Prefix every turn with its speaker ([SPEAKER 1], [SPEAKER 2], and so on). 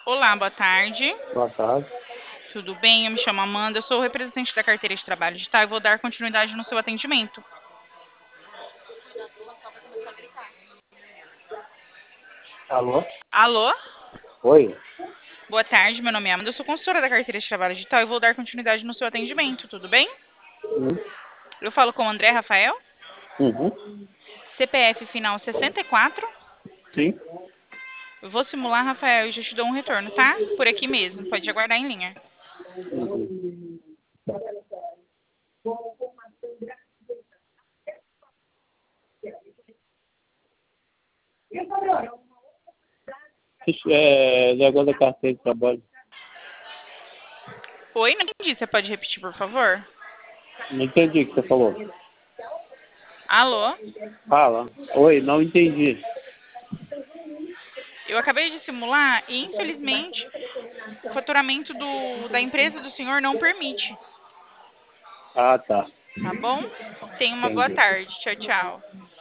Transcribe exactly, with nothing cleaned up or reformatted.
[SPEAKER 1] Olá, boa tarde.
[SPEAKER 2] Boa tarde.
[SPEAKER 1] Tudo bem? Eu me chamo Amanda, eu sou o representante da carteira de trabalho digital e vou dar continuidade no seu atendimento.
[SPEAKER 2] Alô?
[SPEAKER 1] Alô?
[SPEAKER 2] Oi?
[SPEAKER 1] Boa tarde, meu nome é Amanda, eu sou consultora da carteira de trabalho digital e vou dar continuidade no seu atendimento, tudo bem?
[SPEAKER 2] Uhum.
[SPEAKER 1] Eu falo com o André Rafael,
[SPEAKER 2] Uhum.
[SPEAKER 1] C P F final sessenta e quatro.
[SPEAKER 2] Sim.
[SPEAKER 1] Eu vou simular, Rafael, e já te dou um retorno, tá? Por aqui mesmo, pode aguardar em linha.
[SPEAKER 2] Uhum. Isso é negócio da carteira de trabalho.
[SPEAKER 1] Oi, não entendi, você pode repetir, por favor?
[SPEAKER 2] Não entendi o que você falou.
[SPEAKER 1] Alô?
[SPEAKER 2] Fala. Oi, não entendi.
[SPEAKER 1] Eu acabei de simular e, infelizmente, o faturamento do, da empresa do senhor não permite.
[SPEAKER 2] Ah, tá.
[SPEAKER 1] Tá bom? Tenha uma boa
[SPEAKER 2] Entendi.
[SPEAKER 1] tarde. Tchau, tchau.